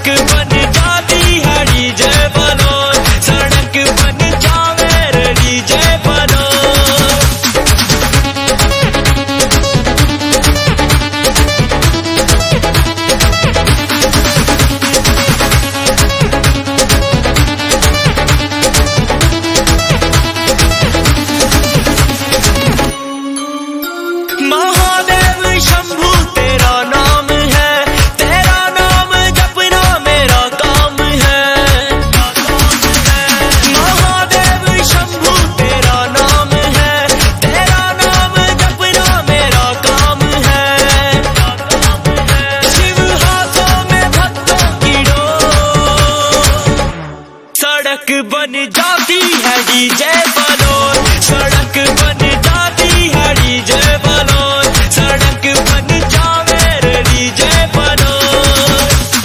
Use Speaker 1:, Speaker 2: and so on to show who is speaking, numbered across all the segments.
Speaker 1: बन जाती है डीजे बनोर, सड़क बन जावे रे डीजे बनोर। महादेव शंभू तेरा नाम है, तेरा नाम जपना मेरा काम है। महादेव शंभू तेरा नाम है, तेरा नाम जपना मेरा काम है। शिव हाथों में भक्तों की डोर, सड़क बन जाती है डीजे बनोर, सड़क बन जाती है डीजे बनोर, सड़क बन जावे रे डीजे बनोर।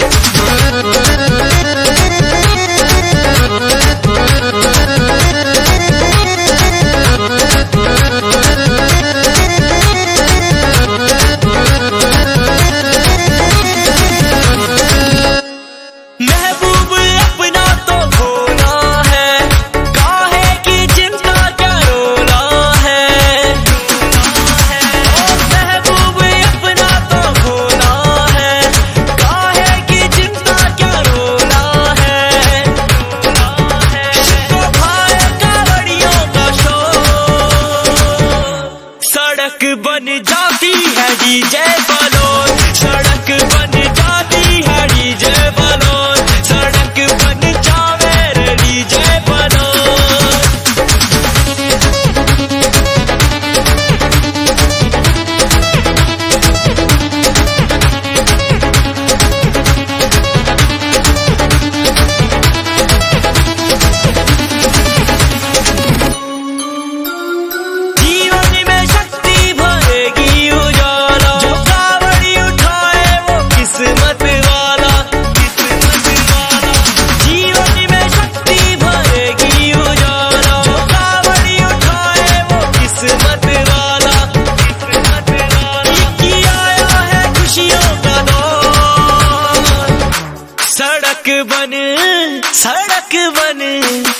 Speaker 1: महबूब अपना तो खोना है, काहे की चिंता क्या रोना है। महबूब अपना तो खोना है, काहे की चिंता क्या रोना है। शिव भाई कावड़ियों का शोर, सड़क बन जाती है डीजे बनोर, सड़क बन जाती है डीजे बनोर, सड़क बन जावे रे डीजे बनोर। जीवन में शक्ति भरेगी उजाला, जो कावड़ी उठाए वो किस्मत वाला, किस्मत वाला। जीवन में शक्ति भरेगी उजाला, जो कावड़ी उठाए वो किस्मत वाला, किस्मत वाला। ये आया है खुशियों का दौर, सड़क बन